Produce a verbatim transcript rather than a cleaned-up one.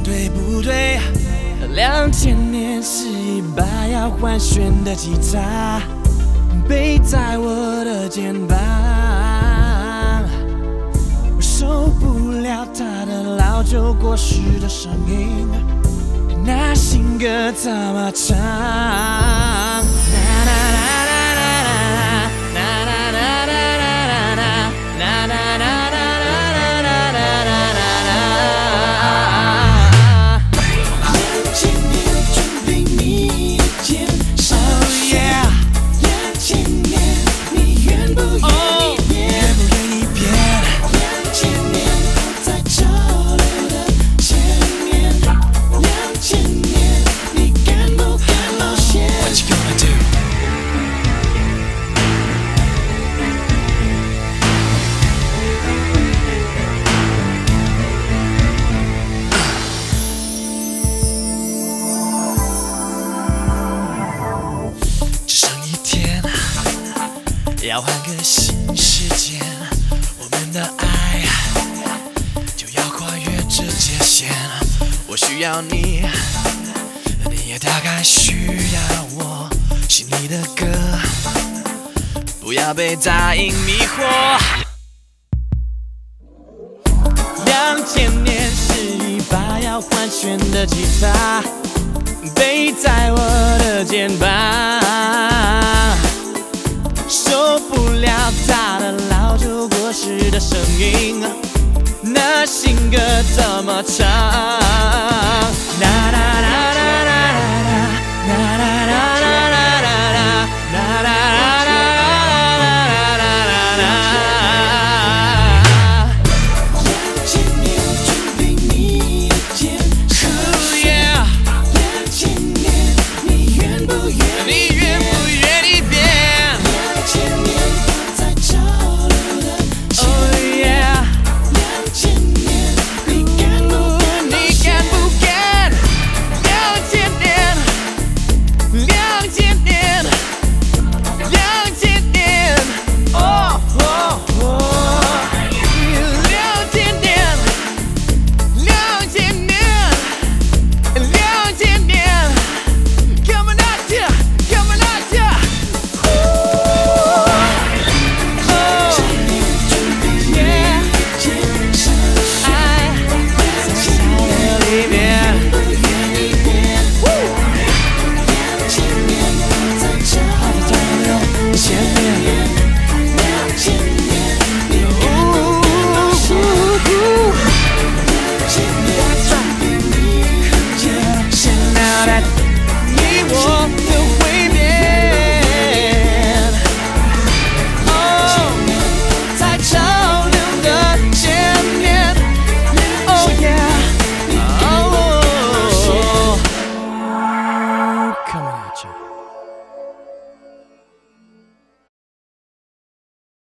对不对？两千年是一把要换弦的吉他，背在我的肩膀，我受不了它的老旧过时的声音，那新歌怎么唱？要换个新时间，我们的爱就要跨越这界限。我需要你，你也大概需要我。是你的歌，不要被杂音迷惑。两千年是一把要换弦的吉他，背在我的肩膀。受不了它的老旧过时的声音，那新歌怎么唱？啦啦啦啦啦啦啦啦啦啦。